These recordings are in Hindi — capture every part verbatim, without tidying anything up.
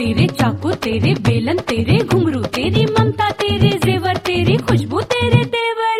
तेरे चाकू तेरे बेलन तेरे घुंघरू तेरी ममता तेरे जेवर तेरी खुशबू तेरे तेवर।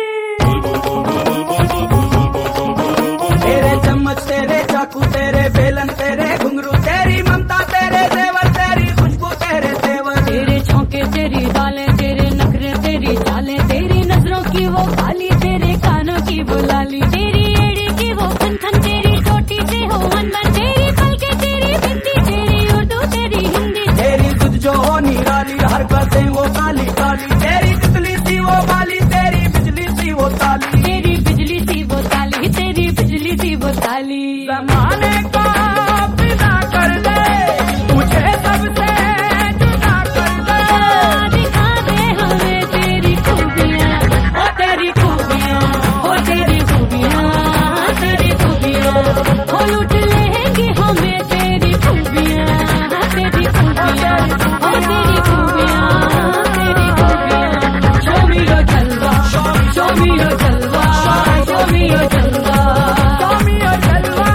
तेरे चम्मच तेरे चाकू तेरे बेलन तेरे घुंघरू तेरी ममता तेरे जेवर तेरी खुशबू तेरे तेवर। तेरे छौके तेरी दालें तेरे नखरे तेरी चालें तेरी नजरों की वो काली तेरे कानों की वो लाली तेरी एड़ी की वो खनखन तेरी चोटी से हो अनबन तेरी पलके तेरी बिंदी तेरी उर्दू तेरी हिंदी तेरी तुझ जो हो निराली हरकतें वो काली काली तेरी बिजली सी वो बाली तेरी बिजली सी वो ताली तेरी बिजली सी वो ताली तेरी बिजली सी वो ताली। जमाने को फिदा कर दे मुझे सबसे जुदा कर दे। दिखा दे हमें तेरी खूबियाँ ओ तेरी खूबियाँ ओ तेरी खूबियाँ तेरी खूबियाँ ओ लूट लेंगे हमें तेरी खूबियाँ तेरी खूबियाँ ओ तेरी खूबियाँ तेरी खूबियाँ। Show me your जलवा show me your जलवा show me your जलवा Show me your जलवा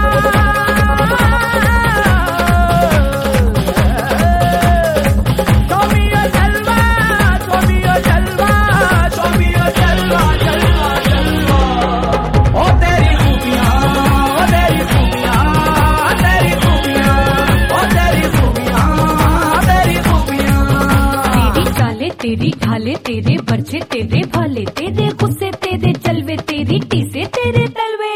Show me your जलवा Show me your जलवा Show me your जलवा जलवा जलवा। ओ तेरी खूबियाँ ओ तेरी खूबियाँ तेरी खूबियाँ ओ तेरी खूबियाँ तेरी खूबियाँ। तेरी चाले तेरी ढाले तेरे बरछे तेरे भाले तेरे गुस्से तेरे चलवे तेरी टीसे तेरे तलवे।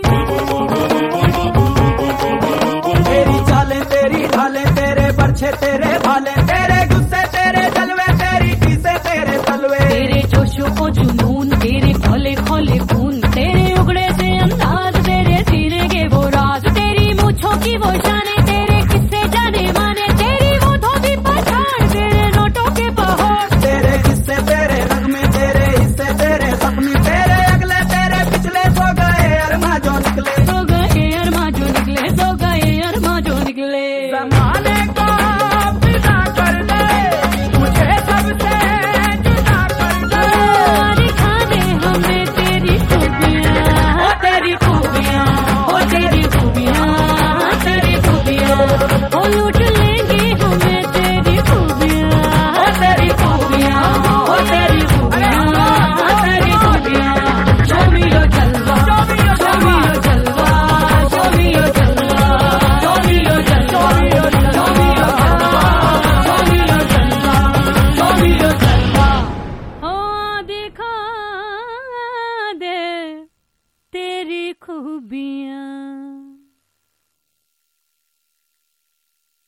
तेरी चालें तेरी ढालें तेरे बरछे तेरे भाले तेरे गुस्से तेरे जलवे तेरी टीसे तेरे तलवे। तेरे जोशो को जुनून तेरे खोले खोले खून तेरे उगड़े से अंदाज तेरे सीने के वो राज तेरी मूछों की वो शाने तेरे किस्से जाने माने तेरी वो धोबी पठान तेरे नोटों के पहाड़ तेरे किस्से तेरे नगमे तेरे हिस्से तेरे सपने तेरे अगले तेरे पिछले सो गए अरमा जो निकले सो गए अरमा जो निकले सो गए अरमा जो निकले। जमाने को फिदा कर दे मुझे सबसे जुदा कर दे। दिखा दे हमें तेरी खूबियाँ ओ तेरी खूबियाँ ओ तेरी खूबियाँ तेरी खूबियाँ ओ लूट लेंगे हमें तेरी खूबियाँ ओ तेरी खूबियाँ ओ तेरी खूबियाँ तेरी खूबियाँ। Show me your जलवा show me your जलवा show me your जलवा show me your जलवा show me your जलवा show me your जलवा show me your जलवा। ओ दिखा दे तेरी खूबियाँ।